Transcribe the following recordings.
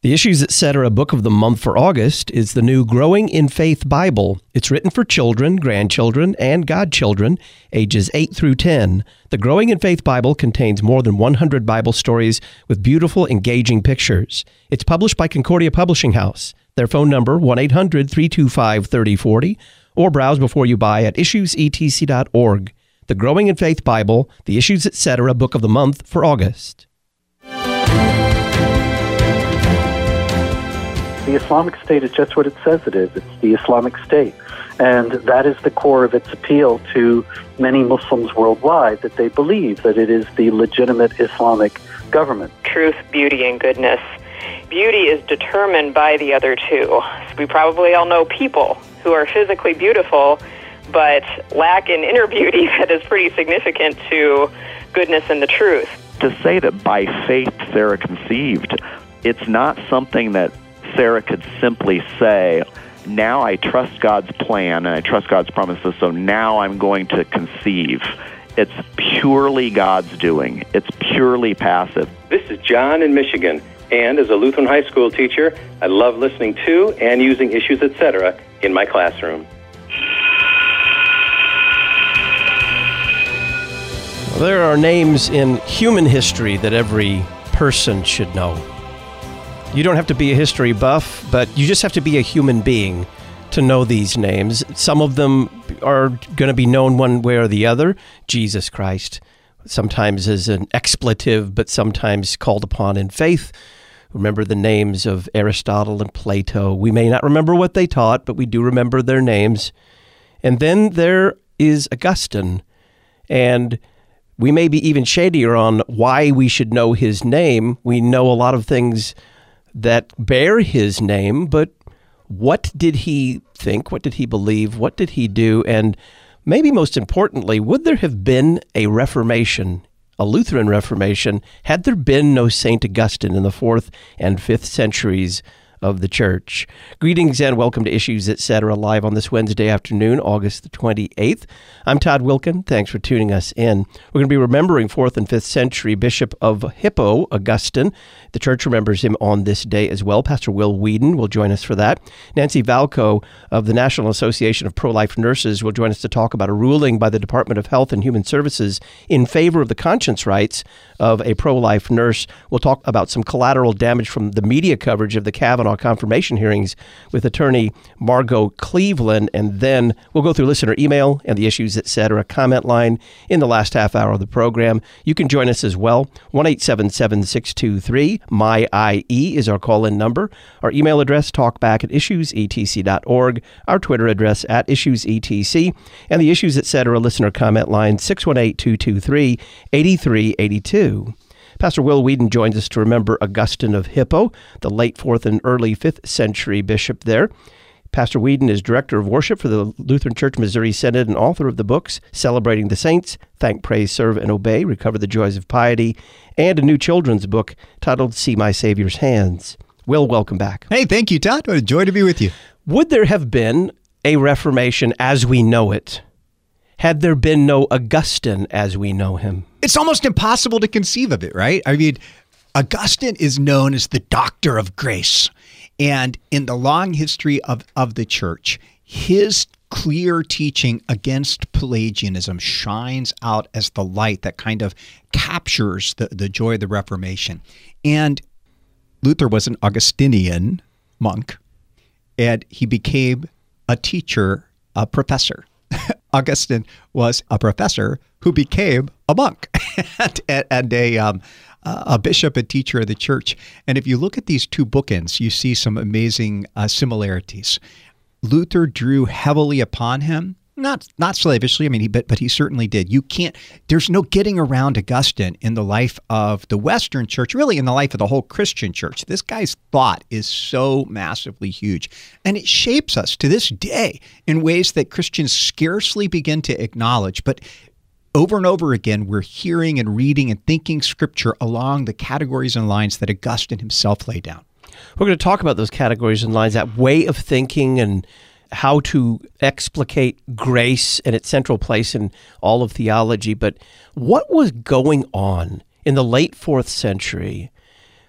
The Issues Etc. Book of the Month for August is the new Growing in Faith Bible. It's written for children, grandchildren, and godchildren, ages 8 through 10. The Growing in Faith Bible contains more than 100 Bible stories with beautiful, engaging pictures. It's published by Concordia Publishing House. Their phone number, 1-800-325-3040, or browse before you buy at issuesetc.org. The Growing in Faith Bible, the Issues Etc. Book of the Month for August. The Islamic State is just what it says it is. It's the Islamic State. And that is the core of its appeal to many Muslims worldwide, that they believe that it is the legitimate Islamic government. Truth, beauty, and goodness. Beauty is determined by the other two. We probably all know people who are physically beautiful, but lack an inner beauty that is pretty significant to goodness and the truth. To say that by faith Sarah conceived, it's not something that Sarah could simply say, now I trust God's plan and I trust God's promises, so now I'm going to conceive. It's purely God's doing. It's purely passive. This is John in Michigan, and as a Lutheran high school teacher, I love listening to and using Issues Etc. in my classroom. There are names in human history that every person should know. You don't have to be a history buff, but you just have to be a human being to know these names. Some of them are going to be known one way or the other. Jesus Christ, sometimes as an expletive, but sometimes called upon in faith. Remember the names of Aristotle and Plato. We may not remember what they taught, but we do remember their names. And then there is Augustine, and we may be even shadier on why we should know his name. We know a lot of things that bear his name, but what did he think? What did he believe? What did he do? And maybe most importantly, would there have been a Reformation, a Lutheran Reformation, had there been no St. Augustine in the 4th and 5th centuries of the church? Greetings and welcome to Issues Etc. live on this Wednesday afternoon, August the 28th. I'm Todd Wilkin. Thanks for tuning us in. We're going to be remembering 4th and 5th century Bishop of Hippo, Augustine. The church remembers him on this day as well. Pastor Will Whedon will join us for that. Nancy Valco of the National Association of Pro-Life Nurses will join us to talk about a ruling by the Department of Health and Human Services in favor of the conscience rights of a pro-life nurse. We'll talk about some collateral damage from the media coverage of the Kavanaugh confirmation hearings with attorney Margot Cleveland, and then we'll go through listener email and the Issues Etc. comment line in the last half hour of the program. You can join us as well. 1-877-623-MY-IE is our call-in number. Our email address, talkback@issuesetc.org. Our Twitter address @issuesetc. And the Issues Etc. listener comment line, 618-223-8382. Pastor Will Whedon joins us to remember Augustine of Hippo, the late 4th and early 5th century bishop there. Pastor Whedon is Director of Worship for the Lutheran Church Missouri Synod and author of the books Celebrating the Saints, Thank, Praise, Serve, and Obey, Recover the Joys of Piety, and a new children's book titled See My Savior's Hands. Will, welcome back. Hey, thank you, Todd. What a joy to be with you. Would there have been a Reformation as we know it had there been no Augustine as we know him? It's almost impossible to conceive of it, right? I mean, Augustine is known as the Doctor of Grace. And in the long history of the church, his clear teaching against Pelagianism shines out as the light that kind of captures the joy of the Reformation. And Luther was an Augustinian monk, and he became a teacher, a professor. Augustine was a professor who became a monk and a bishop and teacher of the church. And if you look at these two bookends, you see some amazing similarities. Luther drew heavily upon him, not slavishly. I mean, but he certainly did. There's no getting around Augustine in the life of the Western church, really in the life of the whole Christian church. This guy's thought is so massively huge, and it shapes us to this day in ways that Christians scarcely begin to acknowledge. But over and over again, we're hearing and reading and thinking Scripture along the categories and lines that Augustine himself laid down. We're going to talk about those categories and lines, that way of thinking and how to explicate grace and its central place in all of theology. But what was going on in the late 4th century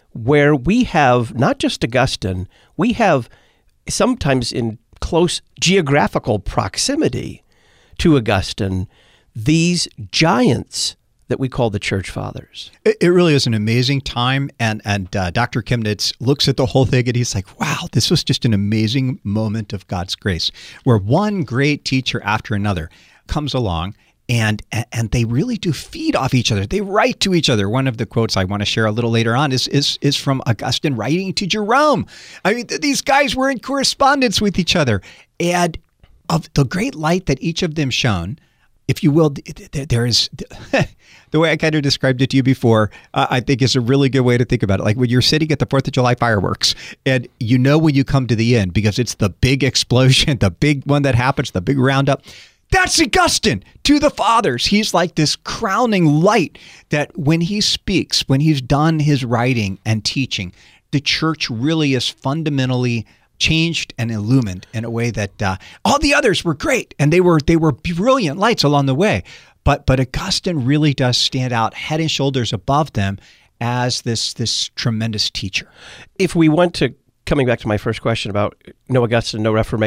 where we have not just Augustine, we have sometimes in close geographical proximity to Augustine, these giants that we call the Church Fathers. It really is an amazing time, and Dr. Chemnitz looks at the whole thing and he's like, wow, this was just an amazing moment of God's grace, where one great teacher after another comes along, and they really do feed off each other. They write to each other. One of the quotes I want to share a little later on is from Augustine writing to Jerome. I mean, these guys were in correspondence with each other, and of the great light that each of them shone, if you will, there is the way I kind of described it to you before, I think is a really good way to think about it. Like when you're sitting at the 4th of July fireworks, and you know when you come to the end because it's the big explosion, the big one that happens, the big roundup. That's Augustine to the fathers. He's like this crowning light that when he speaks, when he's done his writing and teaching, the church really is fundamentally changed and illumined in a way that all the others were great, and they were brilliant lights along the way. But Augustine really does stand out head and shoulders above them as this tremendous teacher. If we went to, coming back to my first question about no Augustine, no Reformation, ?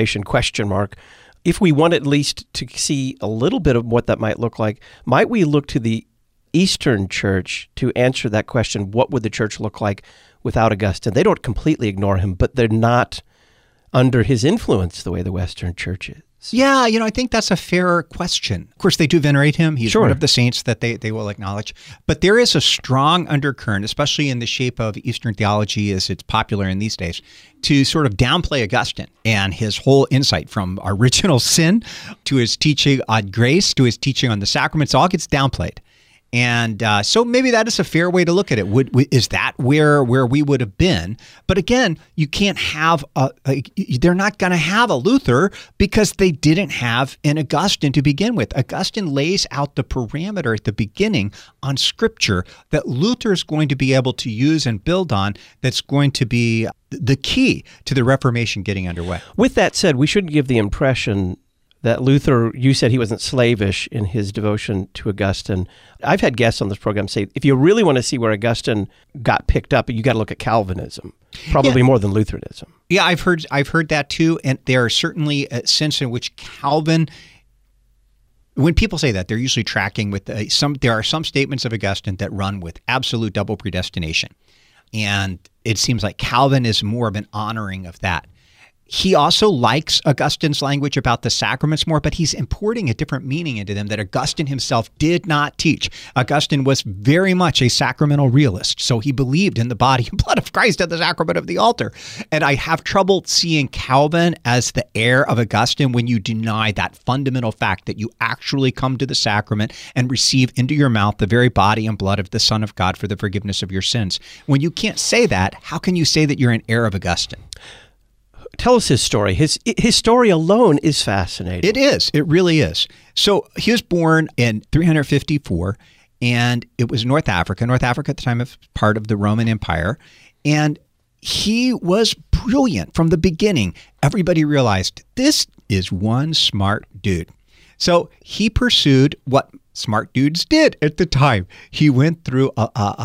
If we want at least to see a little bit of what that might look like, might we look to the Eastern Church to answer that question? What would the church look like without Augustine? They don't completely ignore him, but they're not under his influence the way the Western Church is. Yeah, I think that's a fair question. Of course, they do venerate him. He's one of the saints that they will acknowledge. But there is a strong undercurrent, especially in the shape of Eastern theology as it's popular in these days, to sort of downplay Augustine and his whole insight from original sin to his teaching on grace to his teaching on the sacraments. All gets downplayed. And so maybe that is a fair way to look at it. Is that where we would have been? But again, you can't have they're not going to have a Luther because they didn't have an Augustine to begin with. Augustine lays out the parameter at the beginning on Scripture that Luther is going to be able to use and build on. That's going to be the key to the Reformation getting underway. With that said, we shouldn't give the impression that Luther, you said he wasn't slavish in his devotion to Augustine. I've had guests on this program say, if you really want to see where Augustine got picked up, you got to look at Calvinism, probably more than Lutheranism. Yeah, I've heard that too, and there are certainly a sense in which Calvin, when people say that, they're usually tracking with there are some statements of Augustine that run with absolute double predestination, and it seems like Calvin is more of an honoring of that. He also likes Augustine's language about the sacraments more, but he's importing a different meaning into them that Augustine himself did not teach. Augustine was very much a sacramental realist, so he believed in the body and blood of Christ at the sacrament of the altar. And I have trouble seeing Calvin as the heir of Augustine when you deny that fundamental fact that you actually come to the sacrament and receive into your mouth the very body and blood of the Son of God for the forgiveness of your sins. When you can't say that, how can you say that you're an heir of Augustine? Tell us his story. His story alone is fascinating. It is. It really is. So he was born in 354, and it was North Africa. North Africa at the time was part of the Roman Empire. And he was brilliant from the beginning. Everybody realized this is one smart dude. So he pursued what smart dudes did at the time. He went through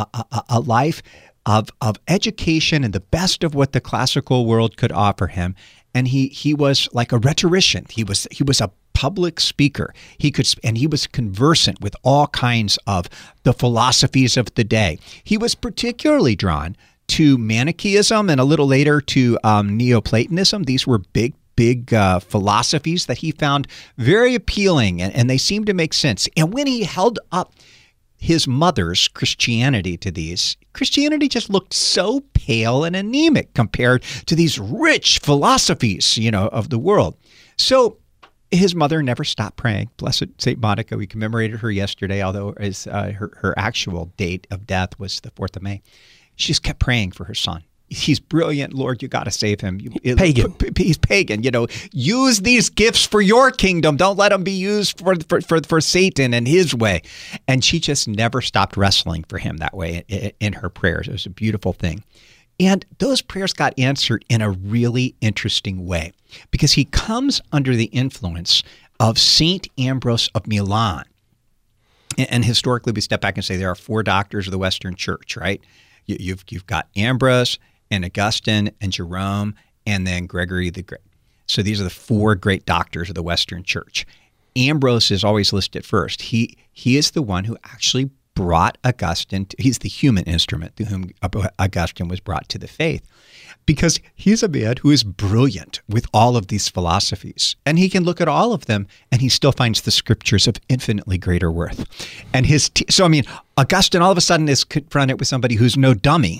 a life of education and the best of what the classical world could offer him. And he was like a rhetorician. He was a public speaker. He was conversant with all kinds of the philosophies of the day. He was particularly drawn to Manichaeism and a little later to Neoplatonism. These were big philosophies that he found very appealing, and they seemed to make sense. And when he held up his mother's Christianity to these, Christianity just looked so pale and anemic compared to these rich philosophies, of the world. So his mother never stopped praying. Blessed St. Monica, we commemorated her yesterday, although her actual date of death was the 4th of May. She just kept praying for her son. He's brilliant, Lord. You got to save him. Pagan. He's pagan. Use these gifts for your kingdom. Don't let them be used for Satan and his way. And she just never stopped wrestling for him that way in her prayers. It was a beautiful thing. And those prayers got answered in a really interesting way because he comes under the influence of Saint Ambrose of Milan. And historically, we step back and say there are 4 doctors of the Western Church, right? You've got Ambrose and Augustine and Jerome and then Gregory the Great. So these are the four great doctors of the Western Church. Ambrose is always listed first. He is the one who actually brought Augustine. He's the human instrument through whom Augustine was brought to the faith, because he's a man who is brilliant with all of these philosophies, and he can look at all of them, and he still finds the scriptures of infinitely greater worth. And Augustine all of a sudden is confronted with somebody who's no dummy,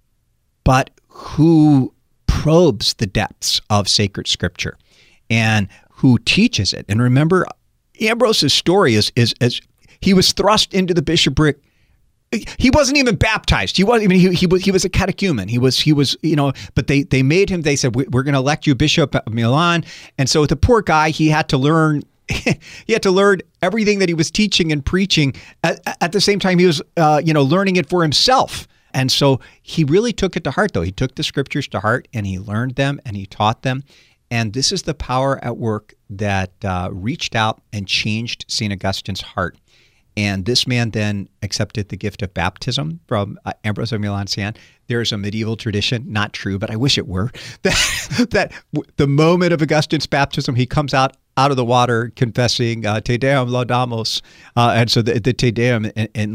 but who probes the depths of sacred scripture and who teaches it. And remember, Ambrose's story is he was thrust into the bishopric. He wasn't even baptized. He was a catechumen. He was but they made him. They said, we're going to elect you bishop of Milan. And so the poor guy, he had to learn. He had to learn everything that he was teaching and preaching. At the same time, he was learning it for himself. And so he really took it to heart, though. He took the scriptures to heart, and he learned them, and he taught them. And this is the power at work that reached out and changed St. Augustine's heart. And this man then accepted the gift of baptism from Ambrose of Milan-Siena. There's a medieval tradition, not true, but I wish it were, that the moment of Augustine's baptism, he comes out of the water confessing Te Deum Laudamus. And so the Te Deum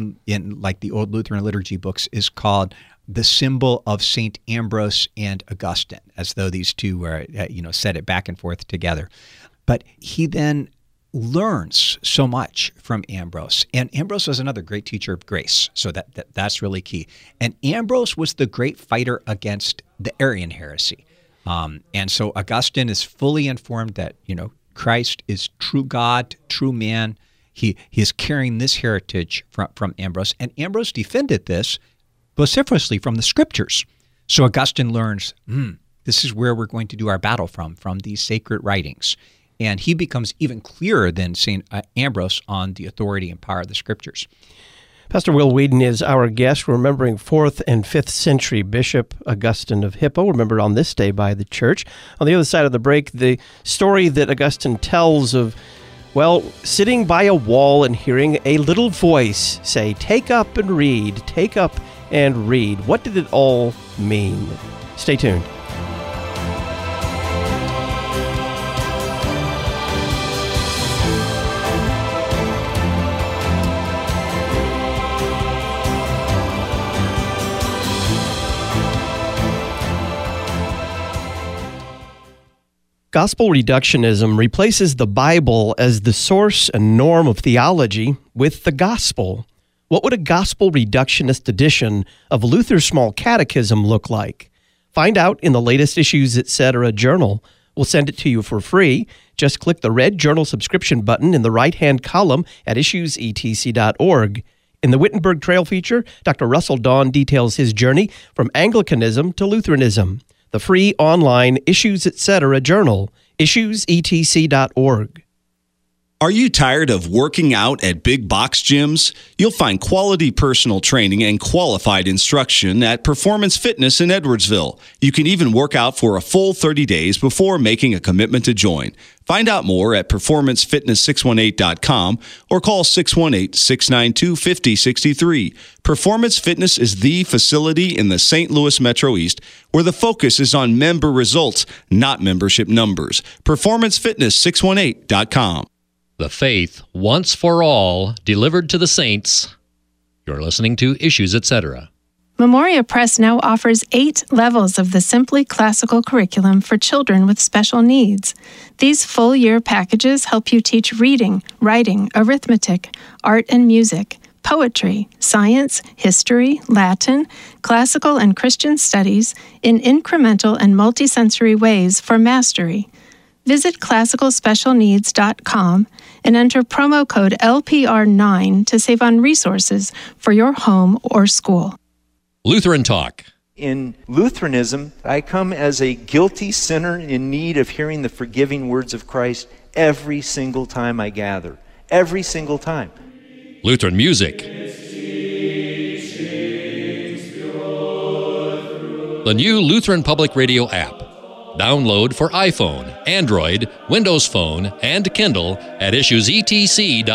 in like the old Lutheran liturgy books is called the symbol of St. Ambrose and Augustine, as though these two were, said it back and forth together. But he then learns so much from Ambrose. And Ambrose was another great teacher of grace. So that's really key. And Ambrose was the great fighter against the Arian heresy. And so Augustine is fully informed that, Christ is true God, true man. He is carrying this heritage from Ambrose. And Ambrose defended this vociferously from the scriptures. So Augustine learns, this is where we're going to do our battle from these sacred writings. And he becomes even clearer than St. Ambrose on the authority and power of the scriptures. Pastor Will Whedon is our guest, remembering 4th and 5th century Bishop Augustine of Hippo, remembered on this day by the church. On the other side of the break, the story that Augustine tells of, sitting by a wall and hearing a little voice say, "Take up and read, take up and read." What did it all mean? Stay tuned. Gospel reductionism replaces the Bible as the source and norm of theology with the gospel. What would a gospel reductionist edition of Luther's Small Catechism look like? Find out in the latest Issues Etc. journal. We'll send it to you for free. Just click the red journal subscription button in the right-hand column at issuesetc.org. In the Wittenberg Trail feature, Dr. Russell Dawn details his journey from Anglicanism to Lutheranism. The free online Issues Etc. journal, issuesetc.org. Are you tired of working out at big box gyms? You'll find quality personal training and qualified instruction at Performance Fitness in Edwardsville. You can even work out for a full 30 days before making a commitment to join. Find out more at performancefitness618.com or call 618-692-5063. Performance Fitness is the facility in the St. Louis Metro East where the focus is on member results, not membership numbers. Performancefitness618.com. The faith, once for all, delivered to the saints. You're listening to Issues Etc. Memoria Press now offers 8 levels of the Simply Classical curriculum for children with special needs. These full-year packages help you teach reading, writing, arithmetic, art and music, poetry, science, history, Latin, classical and Christian studies in incremental and multisensory ways for mastery. Visit classicalspecialneeds.com and enter promo code LPR9 to save on resources for your home or school. Lutheran Talk. In Lutheranism, I come as a guilty sinner in need of hearing the forgiving words of Christ every single time I gather. Every single time. Lutheran music. The new Lutheran Public Radio app. Download for iPhone, Android, Windows Phone, and Kindle at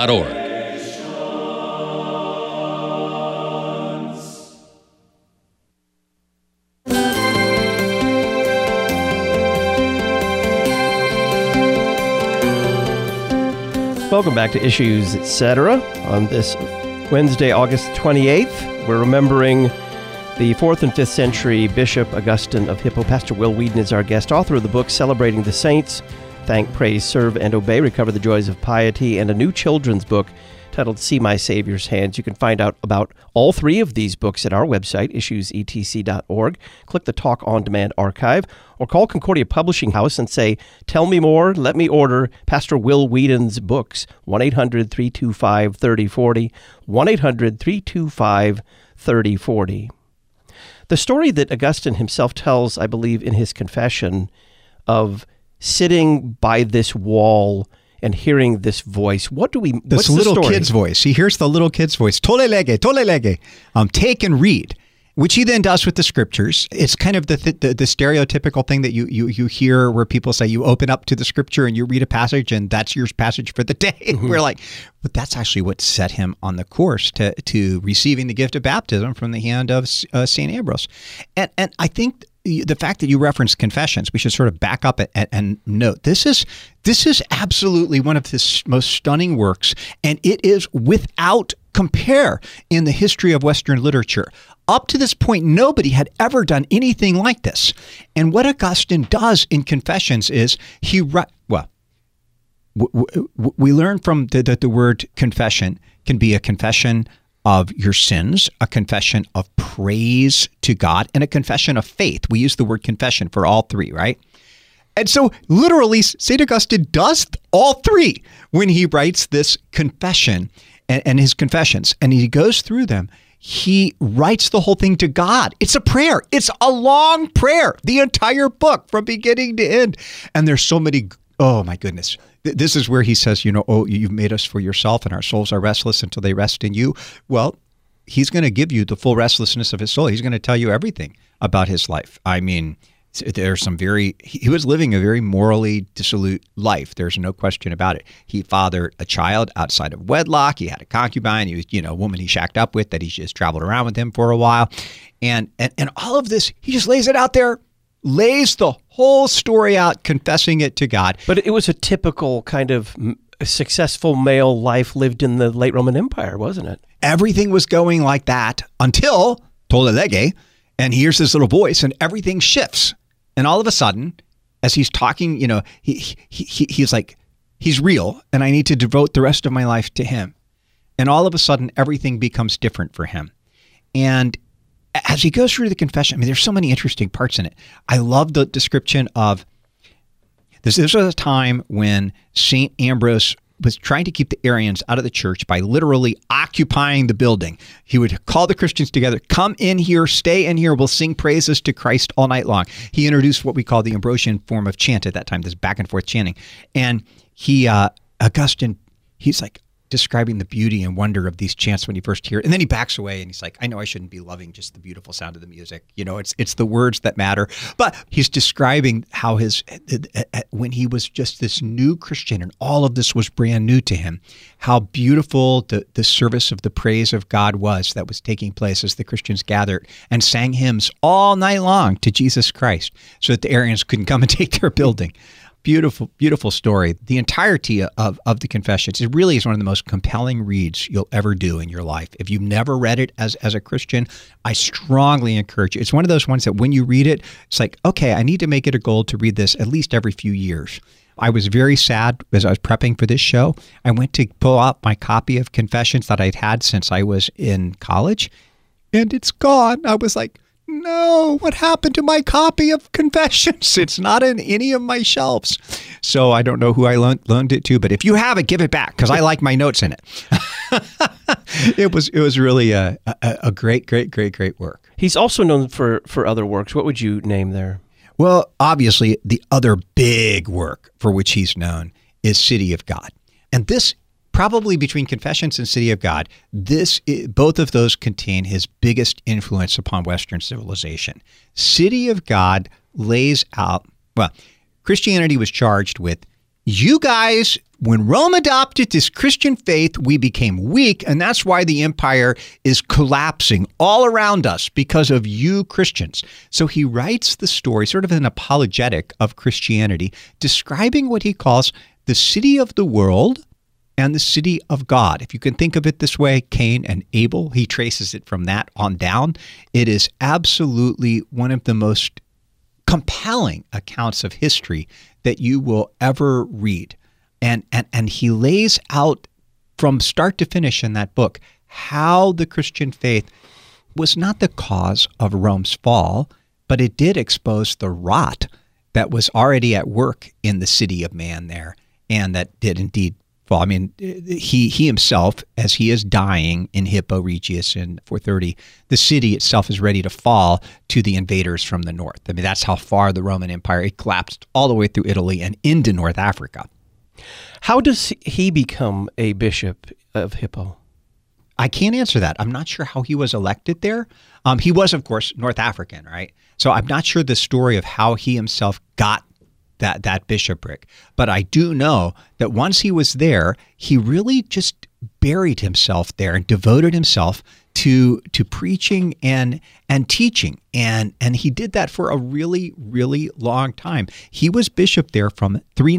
issuesetc.org. Welcome back to Issues Etc. On this Wednesday, August 28th, we're remembering the 4th and 5th century Bishop Augustine of Hippo. Pastor Will Weedon is our guest, author of the book Celebrating the Saints, Thank, Praise, Serve, and Obey, Recover the Joys of Piety, and a new children's book titled See My Savior's Hands. You can find out about all three of these books at our website, issuesetc.org. Click the Talk On Demand archive, or call Concordia Publishing House and say, tell me more, let me order Pastor Will Weedon's books, 1-800-325-3040, 1-800-325-3040. The story that Augustine himself tells, I believe, in his confession of sitting by this wall and hearing this voice. This little kid's voice. He hears the little kid's voice. Tole lege. Take and read, which he then does with the scriptures. It's kind of the stereotypical thing that you hear where people say you open up to the scripture and you read a passage and that's your passage for the day. Mm-hmm. We're like, but that's actually what set him on the course to receiving the gift of baptism from the hand of St. Ambrose. And I think the fact that you referenced Confessions, we should sort of back up and note this is absolutely one of his most stunning works, and it is without compare in the history of Western literature. Up to this point, nobody had ever done anything like this. And what Augustine does in Confessions is we learn from that the word confession can be a confession of your sins, a confession of praise to God, and a confession of faith. We use the word confession for all three, right? And so literally, St. Augustine does all three when he writes this confession and his confessions, and he goes through them. He writes the whole thing to God. It's a prayer. It's a long prayer, the entire book from beginning to end. And there's so many, oh my goodness. This is where he says, you've made us for yourself and our souls are restless until they rest in you. Well, he's going to give you the full restlessness of his soul. He's going to tell you everything about his life. I mean, there's he was living a very morally dissolute life. There's no question about it. He fathered a child outside of wedlock. He had a concubine. He was, a woman he shacked up with that he just traveled around with him for a while. And all of this, he just lays it out there, lays the whole story out, confessing it to God. But it was a typical kind of successful male life lived in the late Roman Empire, wasn't it? Everything was going like that until Tolle Lege, and he hears this little voice, and everything shifts. And all of a sudden, as he's talking, he's like, he's real, and I need to devote the rest of my life to him. And all of a sudden, everything becomes different for him. And as he goes through the confession, I mean, there's so many interesting parts in it. I love the description of this. This was a time when St. Ambrose was trying to keep the Arians out of the church by literally occupying the building. He would call the Christians together, come in here, stay in here, we'll sing praises to Christ all night long. He introduced what we call the Ambrosian form of chant at that time, this back and forth chanting. And Augustine, he's like describing the beauty and wonder of these chants when you first hear it. And then he backs away and he's like, I know I shouldn't be loving just the beautiful sound of the music. It's the words that matter. But he's describing how when he was just this new Christian and all of this was brand new to him, how beautiful the service of the praise of God was that was taking place as the Christians gathered and sang hymns all night long to Jesus Christ so that the Arians couldn't come and take their building. Beautiful, beautiful story. The entirety of the Confessions, it really is one of the most compelling reads you'll ever do in your life. If you've never read it as a Christian, I strongly encourage you. It's one of those ones that when you read it, it's like, okay, I need to make it a goal to read this at least every few years. I was very sad as I was prepping for this show. I went to pull out my copy of Confessions that I'd had since I was in college, and it's gone. I was like, no, what happened to my copy of Confessions? It's not in any of my shelves. So I don't know who I loaned it to, but if you have it, give it back because I like my notes in it. It was really a great work. He's also known for other works. What would you name there? Well, obviously, the other big work for which he's known is City of God. And this, probably between Confessions and City of God, both of those contain his biggest influence upon Western civilization. City of God lays out, Christianity was charged with, you guys, when Rome adopted this Christian faith, we became weak, and that's why the empire is collapsing all around us because of you Christians. So he writes the story, sort of an apologetic of Christianity, describing what he calls the city of the world and the city of God. If you can think of it this way, Cain and Abel, he traces it from that on down. It is absolutely one of the most compelling accounts of history that you will ever read. And he lays out from start to finish in that book how the Christian faith was not the cause of Rome's fall, but it did expose the rot that was already at work in the city of man there, and that did indeed fall. I mean, he himself, as he is dying in Hippo Regius in 430, the city itself is ready to fall to the invaders from the north. I mean, that's how far the Roman Empire, it collapsed all the way through Italy and into North Africa. How does he become a bishop of Hippo? I can't answer that. I'm not sure how he was elected there. He was, of course, North African, right? So I'm not sure the story of how he himself got that bishopric. But I do know that once he was there, he really just buried himself there and devoted himself to preaching and teaching. And he did that for a really, really long time. He was bishop there from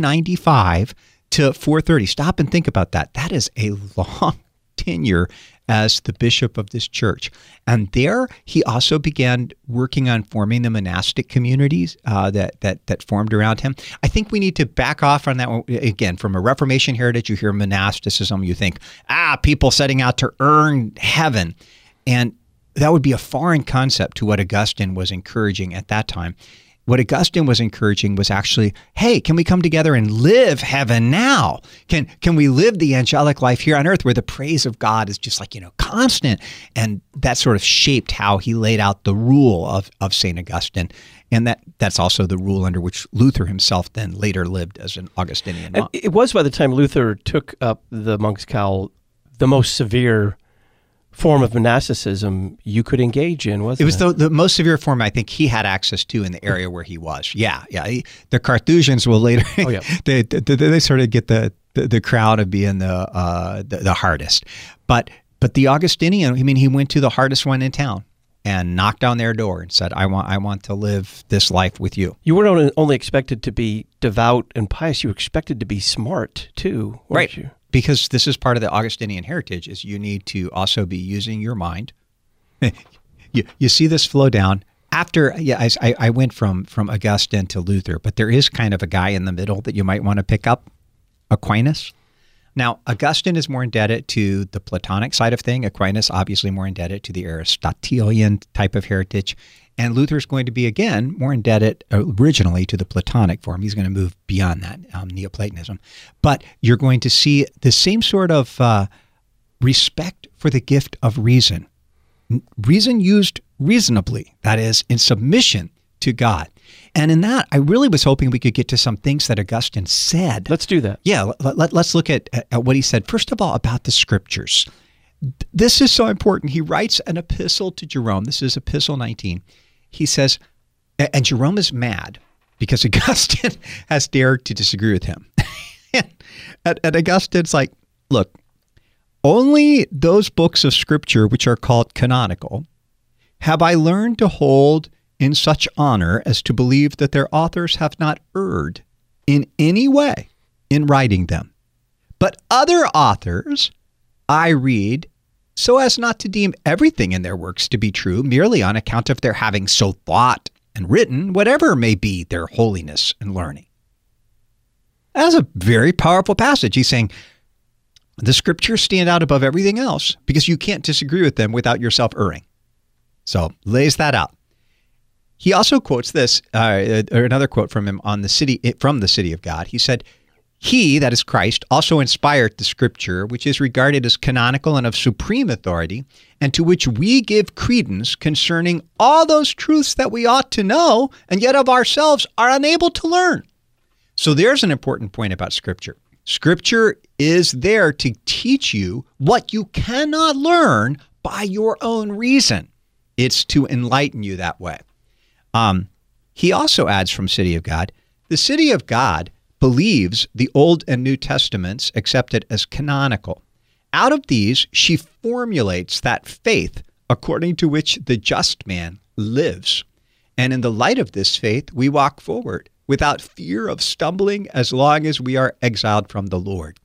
395 to 430. Stop and think about that. That is a long tenure as the bishop of this church. And there he also began working on forming the monastic communities that formed around him. I think we need to back off on that one. Again, from a Reformation heritage, you hear monasticism, you think, people setting out to earn heaven. And that would be a foreign concept to what Augustine was encouraging at that time. What Augustine was encouraging was actually, hey, can we come together and live heaven now? Can we live the angelic life here on earth where the praise of God is just like, constant? And that sort of shaped how he laid out the rule of St. Augustine. And that's also the rule under which Luther himself then later lived as an Augustinian monk. It was by the time Luther took up the monk's cowl, the most severe form of monasticism you could engage in, wasn't it? It was the most severe form I think he had access to in the area where he was. Yeah. The Carthusians will later, they sort of get the crown of being the hardest. But the Augustinian, he went to the hardest one in town and knocked on their door and said, I want to live this life with you. You weren't only expected to be devout and pious, you were expected to be smart too, weren't you? Because this is part of the Augustinian heritage, is you need to also be using your mind. You see this flow down. After, I went from Augustine to Luther, but there is kind of a guy in the middle that you might want to pick up, Aquinas. Now, Augustine is more indebted to the Platonic side of thing. Aquinas obviously more indebted to the Aristotelian type of heritage. And Luther's going to be, again, more indebted originally to the Platonic form. He's going to move beyond that, Neoplatonism. But you're going to see the same sort of respect for the gift of reason. Reason used reasonably, that is, in submission to God. And in that, I really was hoping we could get to some things that Augustine said. Let's do that. Yeah, let's look at what he said. First of all, about the Scriptures. This is so important. He writes an epistle to Jerome. This is Epistle 19. He says, and Jerome is mad because Augustine has dared to disagree with him. and Augustine's like, look, only those books of Scripture which are called canonical have I learned to hold in such honor as to believe that their authors have not erred in any way in writing them. But other authors I read so as not to deem everything in their works to be true merely on account of their having so thought and written, whatever may be their holiness and learning. That's a very powerful passage. He's saying the Scriptures stand out above everything else because you can't disagree with them without yourself erring. So lays that out. He also quotes this, another quote from him from the city of God. He said, He, that is Christ, also inspired the Scripture, which is regarded as canonical and of supreme authority, and to which we give credence concerning all those truths that we ought to know, and yet of ourselves are unable to learn. So there's an important point about Scripture. Scripture is there to teach you what you cannot learn by your own reason. It's to enlighten you that way. He also adds from City of God, the City of God believes the Old and New Testaments accepted as canonical. Out of these, she formulates that faith according to which the just man lives. And in the light of this faith, we walk forward without fear of stumbling as long as we are exiled from the Lord.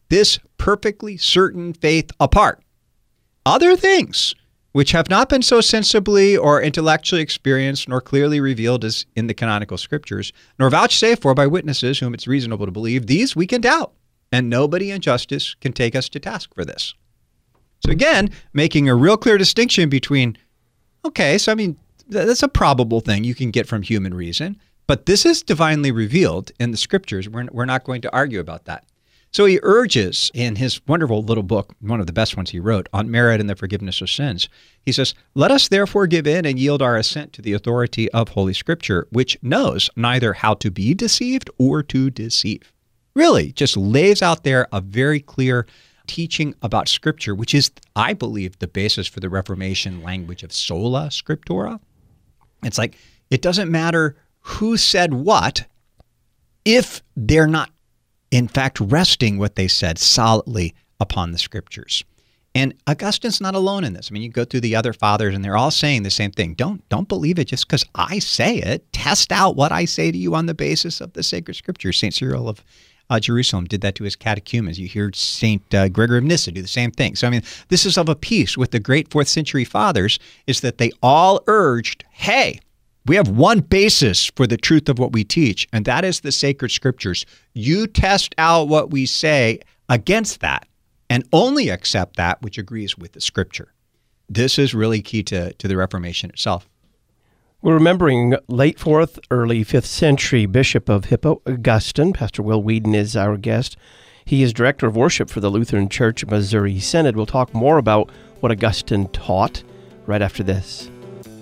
this perfectly certain faith apart. Other things, which have not been so sensibly or intellectually experienced nor clearly revealed as in the canonical scriptures, nor vouchsafed for by witnesses whom it's reasonable to believe, these we can doubt, and nobody in justice can take us to task for this. So again, making a real clear distinction between, okay, so I mean, that's a probable thing you can get from human reason, but this is divinely revealed in the scriptures. We're not going to argue about that. So he urges in his wonderful little book, one of the best ones he wrote, On Merit and the Forgiveness of Sins, he says, "Let us therefore give in and yield our assent to the authority of Holy Scripture, which knows neither how to be deceived or to deceive." Really just lays out there a very clear teaching about Scripture, which is, I believe, the basis for the Reformation language of sola scriptura. It's like, it doesn't matter who said what if they're not, in fact, resting what they said solidly upon the Scriptures. And Augustine's not alone in this. I mean, you go through the other fathers, and they're all saying the same thing. Don't believe it just because I say it. Test out what I say to you on the basis of the sacred Scriptures. St. Cyril of Jerusalem did that to his catechumens. You hear St. Gregory of Nyssa do the same thing. So, I mean, this is of a piece with the great 4th century fathers, is that they all urged, hey, we have one basis for the truth of what we teach, and that is the sacred Scriptures. You test out what we say against that, and only accept that which agrees with the Scripture. This is really key to the Reformation itself. We're remembering late 4th, early 5th century Bishop of Hippo, Augustine. Pastor Will Whedon is our guest. He is Director of Worship for the Lutheran Church Missouri Synod. We'll talk more about what Augustine taught right after this.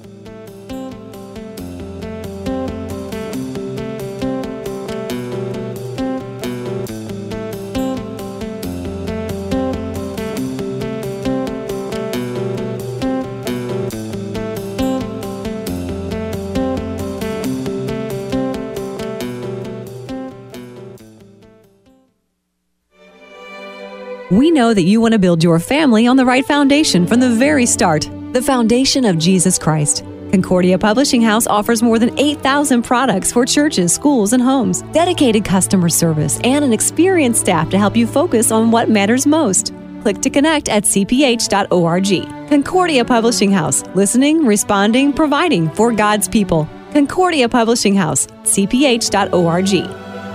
We know that you want to build your family on the right foundation from the very start, the foundation of Jesus Christ. Concordia Publishing House offers more than 8,000 products for churches, schools, and homes, dedicated customer service, and an experienced staff to help you focus on what matters most. Click to connect at cph.org. Concordia Publishing House, listening, responding, providing for God's people. Concordia Publishing House, cph.org.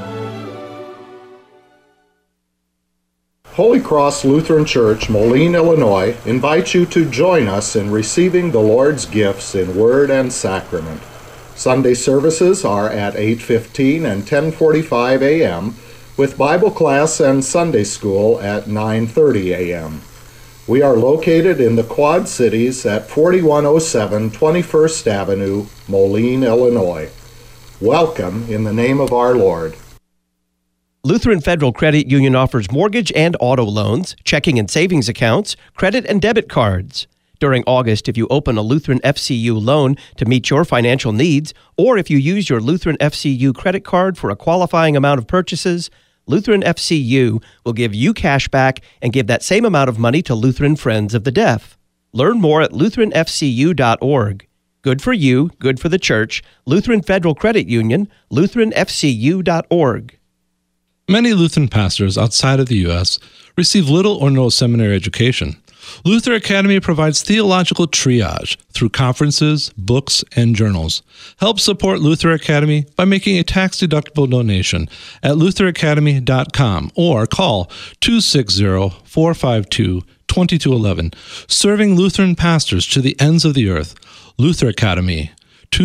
Holy Cross Lutheran Church, Moline, Illinois, invites you to join us in receiving the Lord's gifts in word and sacrament. Sunday services are at 8:15 and 10:45 a.m., with Bible class and Sunday school at 9:30 a.m. We are located in the Quad Cities at 4107 21st Avenue, Moline, Illinois. Welcome in the name of our Lord. Lutheran Federal Credit Union offers mortgage and auto loans, checking and savings accounts, credit and debit cards. During August, if you open a Lutheran FCU loan to meet your financial needs, or if you use your Lutheran FCU credit card for a qualifying amount of purchases, Lutheran FCU will give you cash back and give that same amount of money to Lutheran Friends of the Deaf. Learn more at lutheranfcu.org. Good for you, good for the church. Lutheran Federal Credit Union, lutheranfcu.org. Many Lutheran pastors outside of the U.S. receive little or no seminary education. Luther Academy provides theological triage through conferences, books, and journals. Help support Luther Academy by making a tax-deductible donation at lutheracademy.com or call 260-452-2211. Serving Lutheran pastors to the ends of the earth. Luther Academy,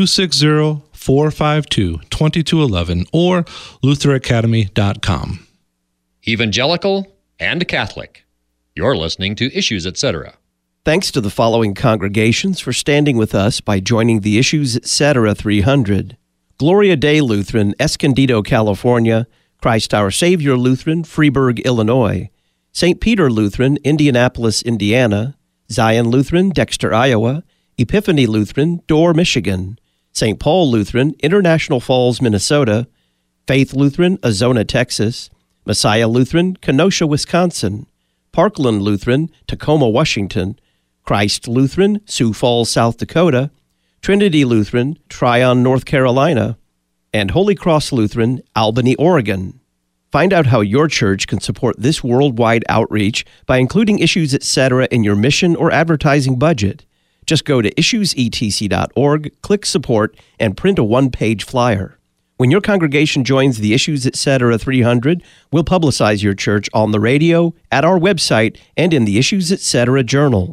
260-452-2211 or lutheracademy.com. Evangelical and Catholic. You're listening to Issues, Etc. Thanks to the following congregations for standing with us by joining the Issues, Etc. 300. Gloria Dei Lutheran, Escondido, California. Christ Our Savior Lutheran, Freeburg, Illinois. St. Peter Lutheran, Indianapolis, Indiana. Zion Lutheran, Dexter, Iowa. Epiphany Lutheran, Dorr, Michigan. St. Paul Lutheran, International Falls, Minnesota. Faith Lutheran, Azona, Texas. Messiah Lutheran, Kenosha, Wisconsin. Parkland Lutheran, Tacoma, Washington. Christ Lutheran, Sioux Falls, South Dakota. Trinity Lutheran, Tryon, North Carolina. And Holy Cross Lutheran, Albany, Oregon. Find out how your church can support this worldwide outreach by including Issues Etc. in your mission or advertising budget. Just go to issuesetc.org, click Support, and print a one-page flyer. When your congregation joins the Issues Etc. 300, we'll publicize your church on the radio, at our website, and in the Issues Etc. Journal.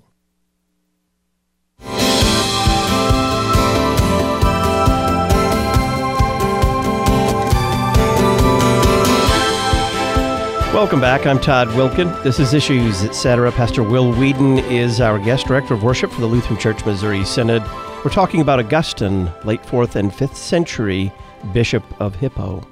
Welcome back. I'm Todd Wilkin. This is Issues Etc. Pastor Will Whedon is our guest director of worship for the Lutheran Church Missouri Synod. We're talking about Augustine, late 4th and 5th century Bishop of Hippo.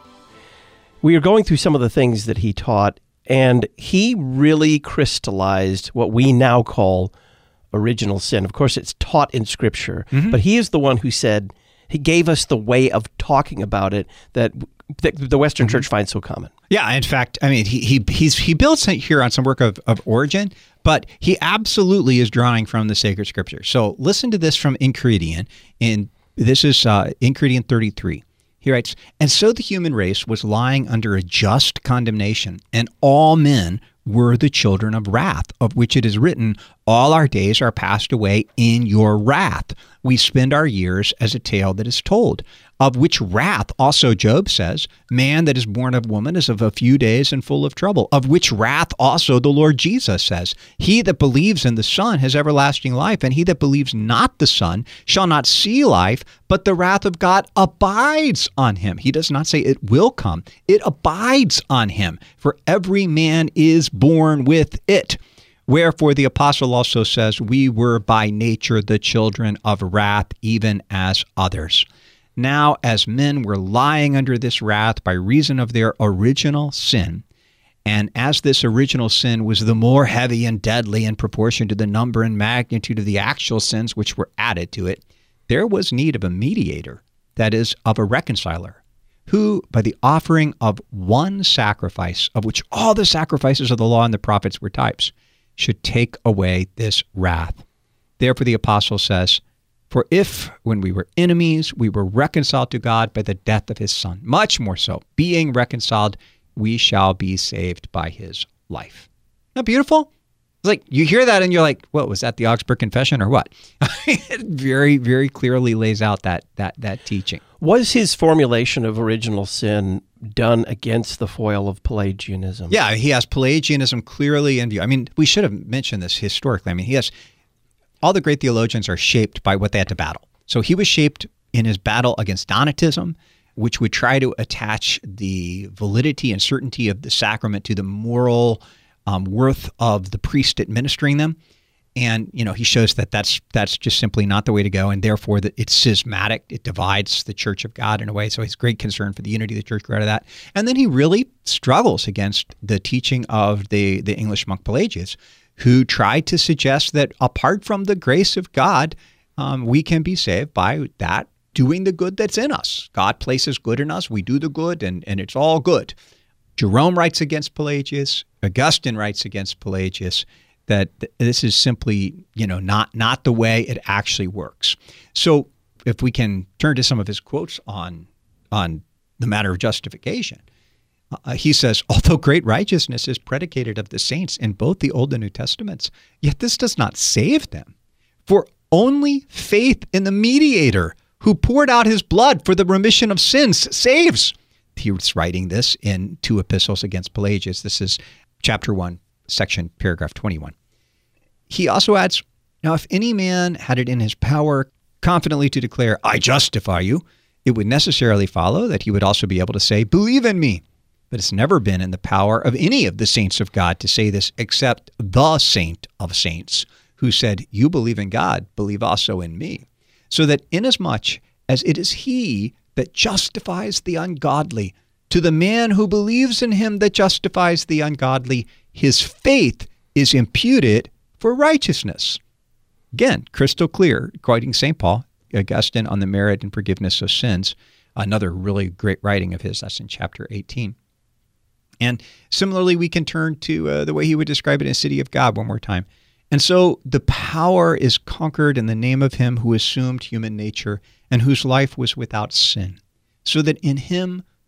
We are going through some of the things that he taught, and he really crystallized what we now call original sin. Of course, it's taught in Scripture, but he is the one who said, he gave us the way of talking about it that the Western Church finds so common. Yeah, in fact, I mean, he builds here on some work of Origen, but he absolutely is drawing from the sacred scripture. So listen to this from Enchiridion, and this is Enchiridion 33. He writes, "And so the human race was lying under a just condemnation, and all men were the children of wrath, of which it is written, all our days are passed away in your wrath. We spend our years as a tale that is told. Of which wrath also Job says, man that is born of woman is of a few days and full of trouble. Of which wrath also the Lord Jesus says, he that believes in the Son has everlasting life, and he that believes not the Son shall not see life, but the wrath of God abides on him." He does not say it will come. It abides on him, for every man is born with it. Wherefore the apostle also says, we were by nature the children of wrath, even as others. Now, as men were lying under this wrath by reason of their original sin, and as this original sin was the more heavy and deadly in proportion to the number and magnitude of the actual sins which were added to it, there was need of a mediator, that is, of a reconciler, who, by the offering of one sacrifice, of which all the sacrifices of the law and the prophets were types, should take away this wrath. Therefore the apostle says, for if, when we were enemies, we were reconciled to God by the death of his Son, much more so, being reconciled, we shall be saved by his life. Isn't that beautiful? It's like, you hear that and you're like, what, was that the Augsburg Confession or what? It very, very clearly lays out that teaching. Was his formulation of original sin done against the foil of Pelagianism? Yeah, he has Pelagianism clearly in view. I mean, we should have mentioned this historically. I mean, he has... all the great theologians are shaped by what they had to battle. So he was shaped in his battle against Donatism, which would try to attach the validity and certainty of the sacrament to the moral worth of the priest administering them. And, you know, he shows that that's just simply not the way to go, and therefore that it's schismatic. It divides the Church of God in a way. So he's great concern for the unity of the Church out of that. And then he really struggles against the teaching of the English monk Pelagius, who tried to suggest that apart from the grace of God, we can be saved by that doing the good that's in us. God places good in us. We do the good, and it's all good. Jerome writes against Pelagius. Augustine writes against Pelagius, that this is simply, not the way it actually works. So if we can turn to some of his quotes on the matter of justification, he says, although great righteousness is predicated of the saints in both the Old and New Testaments, yet this does not save them. For only faith in the mediator who poured out his blood for the remission of sins saves. He was writing this in 2 epistles against Pelagius. This is chapter 1, section, paragraph 21. He also adds, now if any man had it in his power confidently to declare, I justify you, it would necessarily follow that he would also be able to say, believe in me. But it's never been in the power of any of the saints of God to say this except the saint of saints, who said, you believe in God, believe also in me. So that inasmuch as it is he that justifies the ungodly, to the man who believes in him that justifies the ungodly, his faith is imputed for righteousness. Again, crystal clear, quoting St. Paul, Augustine on the merit and forgiveness of sins, another really great writing of his, that's in chapter 18. And similarly, we can turn to the way he would describe it in City of God one more time. And so the power is conquered in the name of him who assumed human nature and whose life was without sin, so that in him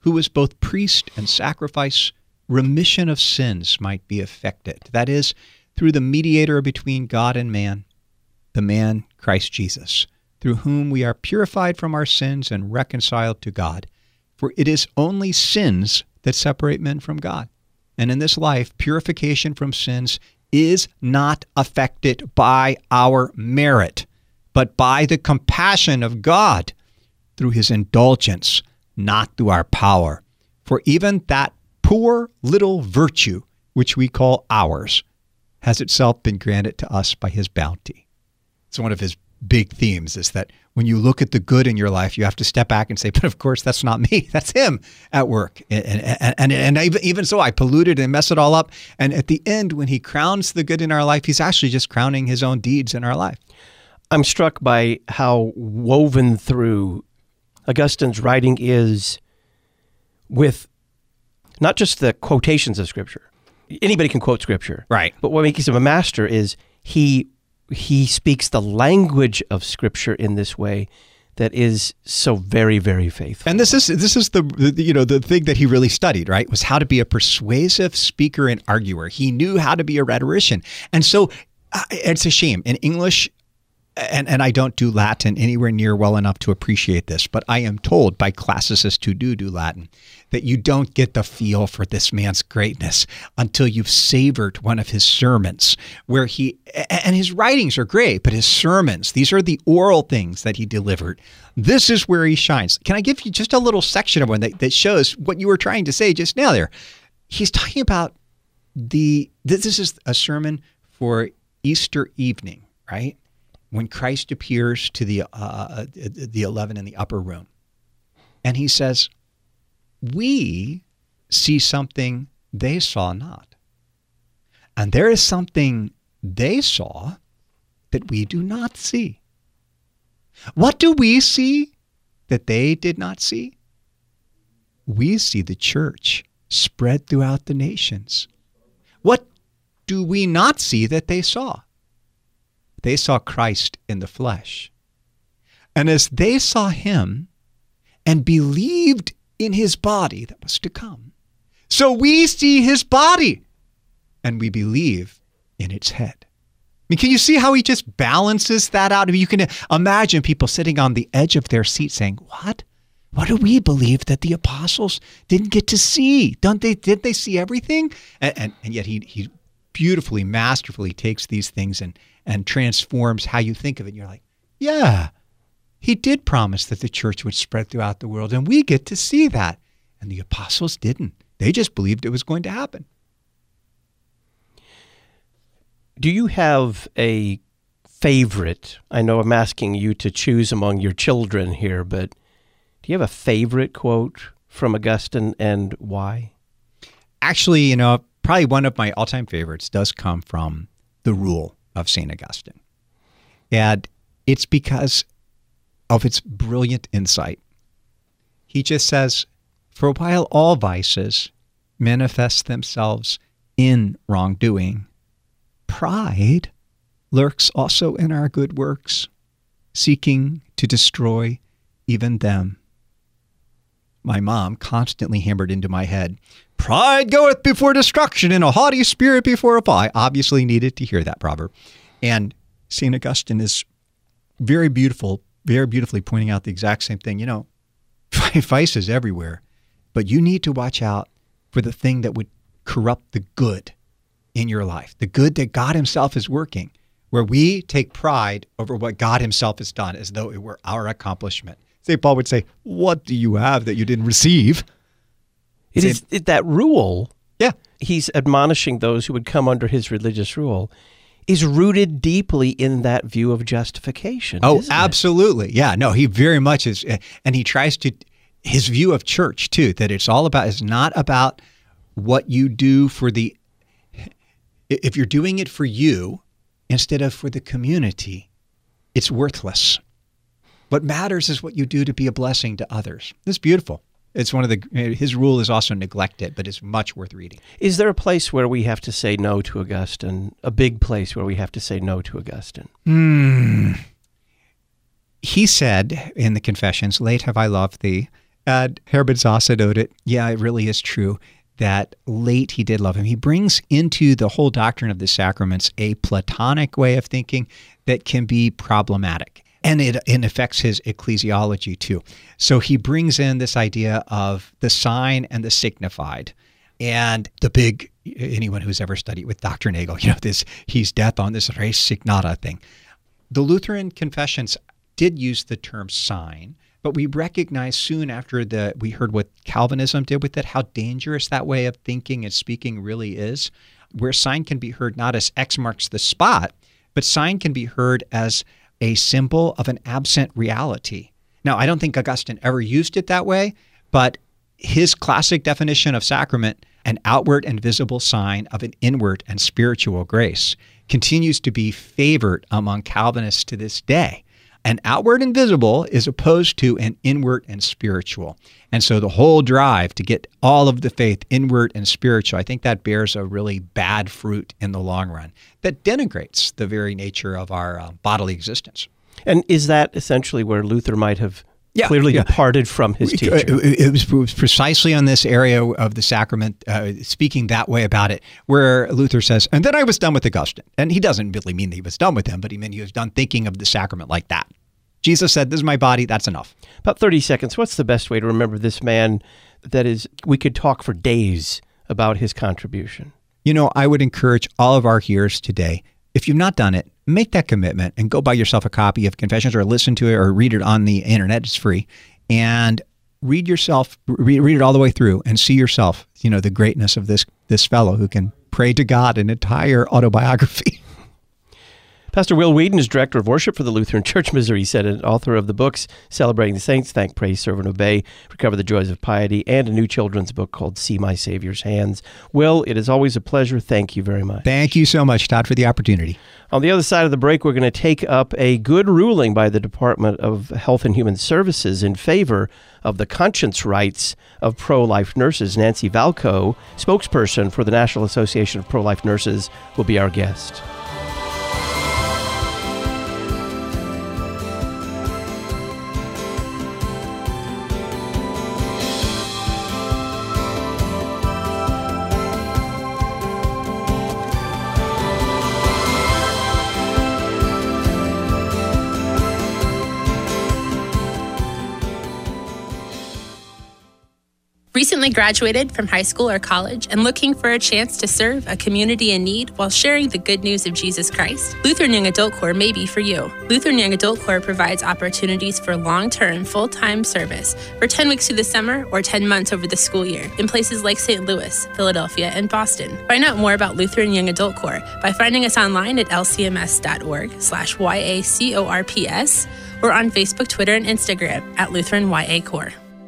who was both priest and sacrifice, remission of sins might be effected. That is, through the mediator between God and man, the man Christ Jesus, through whom we are purified from our sins and reconciled to God. For it is only sins that separate men from God. And in this life, purification from sins is not affected by our merit, but by the compassion of God through his indulgence, not through our power. For even that poor little virtue, which we call ours, has itself been granted to us by his bounty. It's one of his big themes, is that when you look at the good in your life, you have to step back and say, but of course, that's not me. That's him at work. And even so, I polluted and messed it all up. And at the end, when he crowns the good in our life, he's actually just crowning his own deeds in our life. I'm struck by how woven through Augustine's writing is with not just the quotations of Scripture. Anybody can quote Scripture. Right. But what makes him a master is he speaks the language of Scripture in this way that is so very, very faithful. And this is the thing that he really studied, right? Was how to be a persuasive speaker and arguer. He knew how to be a rhetorician. And so it's a shame. In English, and I don't do Latin anywhere near well enough to appreciate this, but I am told by classicists who do Latin that you don't get the feel for this man's greatness until you've savored one of his sermons, where and his writings are great, but his sermons, these are the oral things that he delivered. This is where he shines. Can I give you just a little section of one that shows what you were trying to say just now there? He's talking about this is a sermon for Easter evening, right? When Christ appears to the 11 in the upper room. And he says, we see something they saw not. And there is something they saw that we do not see. What do we see that they did not see? We see the church spread throughout the nations. What do we not see that they saw? They saw Christ in the flesh. And as they saw him and believed in his body that was to come, so we see his body and we believe in its head. I mean, can you see how he just balances that out? I mean, you can imagine people sitting on the edge of their seat saying, what? What do we believe that the apostles didn't get to see? Did they see everything? And yet he beautifully, masterfully takes these things and transforms how you think of it. And you're like, yeah, he did promise that the church would spread throughout the world, and we get to see that. And the apostles didn't. They just believed it was going to happen. Do you have a favorite? I know I'm asking you to choose among your children here, but do you have a favorite quote from Augustine and why? Actually, probably one of my all-time favorites does come from the Rule of St. Augustine. And it's because of its brilliant insight. He just says, for while all vices manifest themselves in wrongdoing, pride lurks also in our good works, seeking to destroy even them. My mom constantly hammered into my head, pride goeth before destruction and a haughty spirit before a fall. I obviously needed to hear that proverb. And St. Augustine is very beautifully pointing out the exact same thing. Vice is everywhere, but you need to watch out for the thing that would corrupt the good in your life, the good that God himself is working, where we take pride over what God himself has done as though it were our accomplishment. St. Paul would say, what do you have that you didn't receive? It is that rule. Yeah. He's admonishing those who would come under his religious rule is rooted deeply in that view of justification. Oh, absolutely. Yeah, no, he very much is. And he tries to, his view of church too, that it's not about what you do if you're doing it for you instead of for the community, it's worthless. What matters is what you do to be a blessing to others. It's beautiful. It's his rule is also neglected, but it's much worth reading. Is there a place where we have to say no to Augustine? A big place where we have to say no to Augustine? He said in the Confessions, late have I loved thee, And Hermann Sasse noted, yeah, it really is true that late he did love him. He brings into the whole doctrine of the sacraments a Platonic way of thinking that can be problematic. And it affects his ecclesiology too. So he brings in this idea of the sign and the signified. And the big, anyone who's ever studied with Dr. Nagel, this he's death on this res signata thing. The Lutheran confessions did use the term sign, but we recognized soon after we heard what Calvinism did with it, how dangerous that way of thinking and speaking really is, where sign can be heard not as X marks the spot, but sign can be heard as a symbol of an absent reality. Now, I don't think Augustine ever used it that way, but his classic definition of sacrament, an outward and visible sign of an inward and spiritual grace, continues to be favored among Calvinists to this day. An outward and visible is opposed to an inward and spiritual. And so the whole drive to get all of the faith inward and spiritual, I think that bears a really bad fruit in the long run that denigrates the very nature of our bodily existence. And is that essentially where Luther might have clearly departed from his teaching? It was precisely on this area of the sacrament, speaking that way about it, where Luther says, and then I was done with Augustine. And he doesn't really mean that he was done with him, but he meant he was done thinking of the sacrament like that. Jesus said, this is my body, that's enough. About 30 seconds. What's the best way to remember this man? That is, we could talk for days about his contribution. I would encourage all of our hearers today, if you've not done it, make that commitment and go buy yourself a copy of Confessions or listen to it or read it on the internet. It's free. And read it all the way through and see yourself, the greatness of this fellow who can pray to God an entire autobiography. Pastor Will Whedon is Director of Worship for the Lutheran Church Missouri Synod, author of the books Celebrating the Saints, Thank, Praise, Serve, and Obey, Recover the Joys of Piety, and a new children's book called See My Savior's Hands. Will, it is always a pleasure. Thank you very much. Thank you so much, Todd, for the opportunity. On the other side of the break, we're going to take up a good ruling by the Department of Health and Human Services in favor of the conscience rights of pro-life nurses. Nancy Valco, spokesperson for the National Association of Pro-Life Nurses, will be our guest. Recently graduated from high school or college and looking for a chance to serve a community in need while sharing the good news of Jesus Christ? Lutheran Young Adult Corps may be for you. Lutheran Young Adult Corps provides opportunities for long-term, full-time service for 10 weeks through the summer or 10 months over the school year in places like St. Louis, Philadelphia, and Boston. Find out more about Lutheran Young Adult Corps by finding us online at lcms.org/YACORPS or on Facebook, Twitter, and Instagram at Lutheran YA Corps.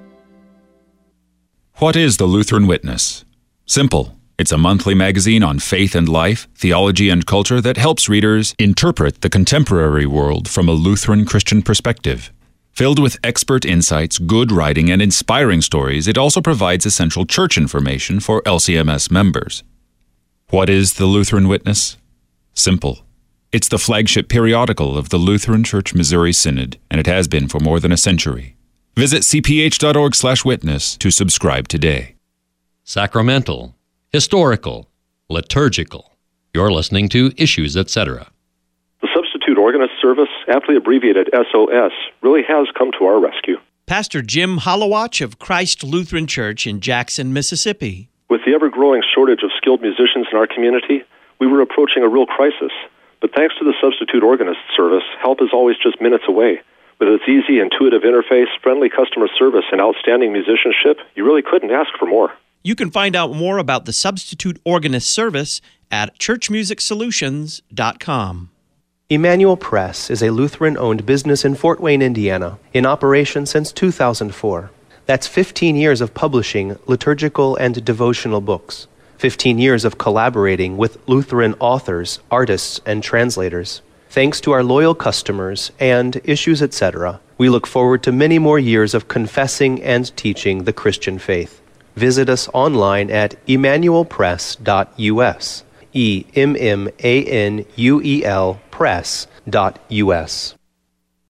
What is the Lutheran Witness? Simple. It's a monthly magazine on faith and life, theology and culture that helps readers interpret the contemporary world from a Lutheran Christian perspective. Filled with expert insights, good writing, and inspiring stories, it also provides essential church information for LCMS members. What is the Lutheran Witness? Simple. It's the flagship periodical of the Lutheran Church Missouri Synod, and it has been for more than a century. Visit cph.org/witness to subscribe today. Sacramental, historical, liturgical. You're listening to Issues, Etc. The Substitute Organist Service, aptly abbreviated SOS, really has come to our rescue. Pastor Jim Holowach of Christ Lutheran Church in Jackson, Mississippi. With the ever-growing shortage of skilled musicians in our community, we were approaching a real crisis. But thanks to the Substitute Organist Service, help is always just minutes away. With its easy, intuitive interface, friendly customer service, and outstanding musicianship, you really couldn't ask for more. You can find out more about the Substitute Organist Service at churchmusicsolutions.com. Emmanuel Press is a Lutheran-owned business in Fort Wayne, Indiana, in operation since 2004. That's 15 years of publishing liturgical and devotional books, 15 years of collaborating with Lutheran authors, artists, and translators. Thanks to our loyal customers and Issues, Etc., we look forward to many more years of confessing and teaching the Christian faith. Visit us online at emmanuelpress.us, EMMANUEL press.us.